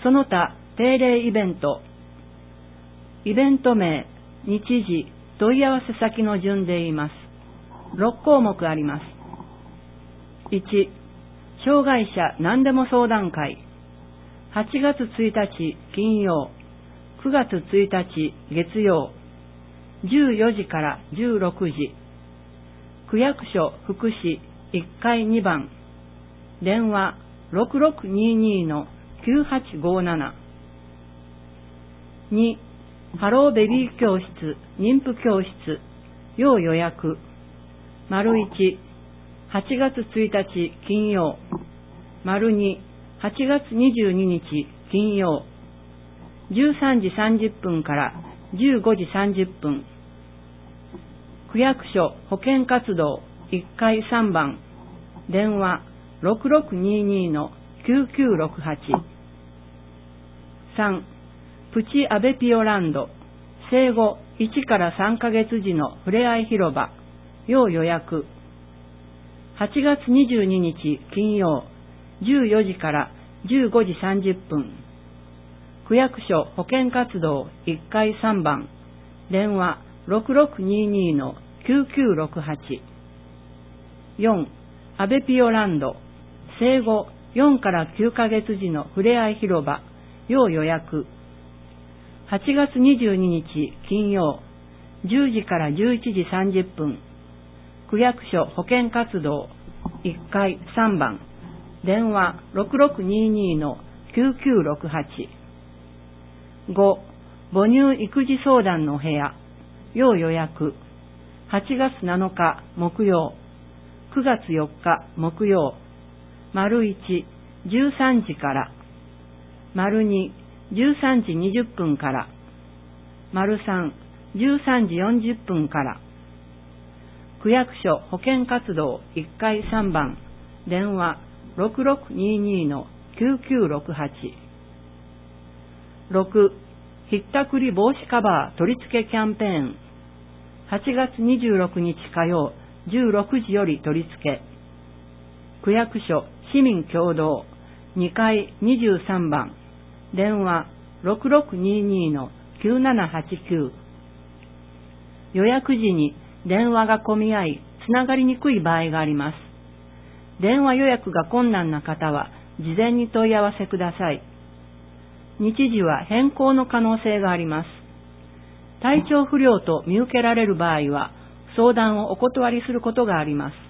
その他定例イベント。イベント名、日時、問い合わせ先の順で言います。6項目あります。1、障害者何でも相談会。8月1日金曜、9月1日月曜、14時から16時。区役所福祉1階2番。電話6622-9857。2、ハローベビー教室、妊婦教室、要予約。丸1、8月1日金曜。丸2、8月22日金曜。13時30分から15時30分。区役所保健活動1階3番。電話6622-9968。3、プチアベピオランド、生後1から3ヶ月時のふれあい広場、要予約。8月22日金曜、14時から15時30分。区役所保健活動1階3番。電話6622-9968。4、アベピオランド、生後4から9ヶ月時のふれあい広場、要予約。8月22日金曜、10時から11時30分。区役所保健活動1階3番。電話6622-9968。5、母乳育児相談の部屋、要予約。8月7日木曜、9月4日木曜。丸1、13時から。丸2、13時20分から。丸3、13時40分から。区役所保健活動1階3番。電話6622-9968。6、ひったくり防止カバー取り付けキャンペーン。8月26日火曜16時より取り付け。区役所市民共同2階23番。電話6622-9789。予約時に電話が混み合いつながりにくい場合があります。電話予約が困難な方は事前に問い合わせください。日時は変更の可能性があります。体調不良と見受けられる場合は相談をお断りすることがあります。